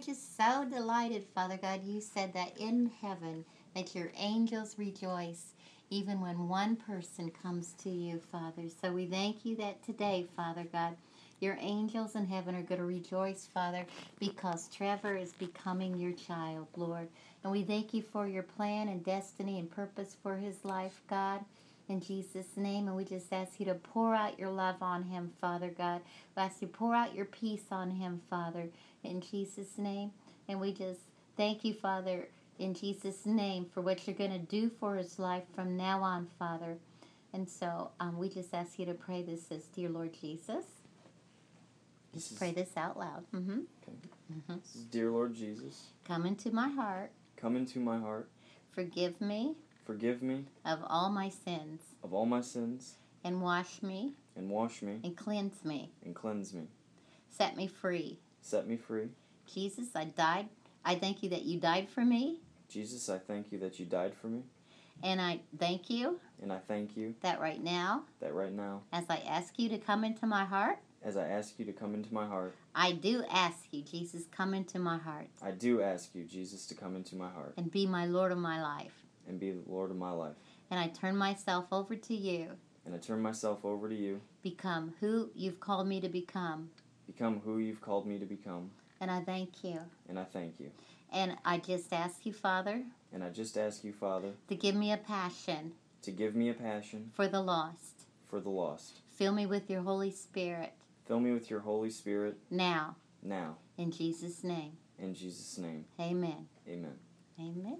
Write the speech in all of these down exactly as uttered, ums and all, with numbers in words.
just so delighted, Father God. You said that in heaven that your angels rejoice even when one person comes to you, Father. So we thank you that today, Father God, your angels in heaven are going to rejoice, Father, because Trevor is becoming your child, Lord. And we thank you for your plan and destiny and purpose for his life, God, in Jesus' name. And we just ask you to pour out your love on him, Father God. We ask you to pour out your peace on him, Father, in Jesus' name. And we just thank you, Father, in Jesus' name, for what you're going to do for his life from now on, Father. And so um, we just ask you to pray this as, dear Lord Jesus. This is, pray this out loud. Mm-hmm. Okay. Mm-hmm. This is, dear Lord Jesus, come into my heart. Come into my heart. Forgive me. Forgive me. Of all my sins. Of all my sins. And wash me. And wash me. And cleanse me. And cleanse me. Set me free. Set me free. Jesus, I died. I thank you that you died for me. Jesus, I thank you that you died for me. And I thank you. And I thank you. That right now. That right now. As I ask you to come into my heart. As I ask you to come into my heart. I do ask you, Jesus, come into my heart. I do ask you, Jesus, to come into my heart. And be my Lord of my life. And be the Lord of my life. And I turn myself over to you. And I turn myself over to you. Become who you've called me to become. Become who you've called me to become. And I thank you. And I thank you. And I just ask you, Father. And I just ask you, Father. To give me a passion. To give me a passion. For the lost. For the lost. Fill me with your Holy Spirit. Fill me with your Holy Spirit. Now. Now. In Jesus' name. In Jesus' name. Amen. Amen. Amen.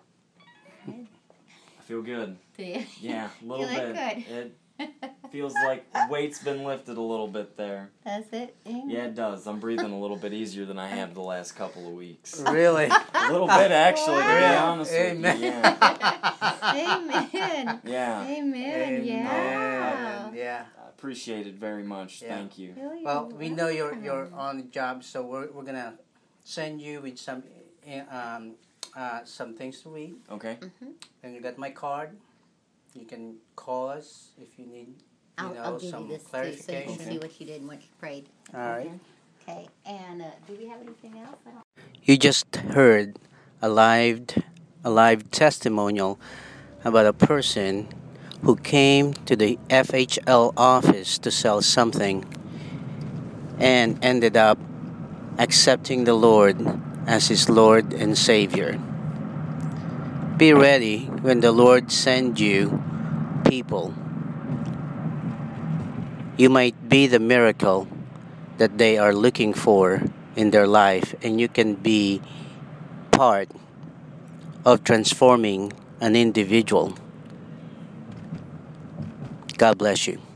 I feel good. Do you? Yeah, a little you bit. Look good. It feels like weight's been lifted a little bit there. Does it? Amen. Yeah, it does. I'm breathing a little bit easier than I have the last couple of weeks. Really? A little bit, actually, Wow. to be honest Amen. with you. Yeah. Amen. Yeah. Amen. Amen. Yeah. Yeah. I appreciate it very much. Yeah. Thank you. Really? Well, we know you're welcome. you're on the job, so we're we're gonna send you with some um uh some things to read. Okay. Mm-hmm. And you got my card. You can call us if you need, you I'll, know, I'll give some you this too, so you clarification. can see what you did and what you prayed. All right. Okay. And uh, do we have anything else? I don't. You just heard a live a live testimonial about a person who came to the F H L office to sell something and ended up accepting the Lord as his Lord and Savior. Be ready when the Lord sends you people. You might be the miracle that they are looking for in their life, and you can be part of transforming an individual. God bless you.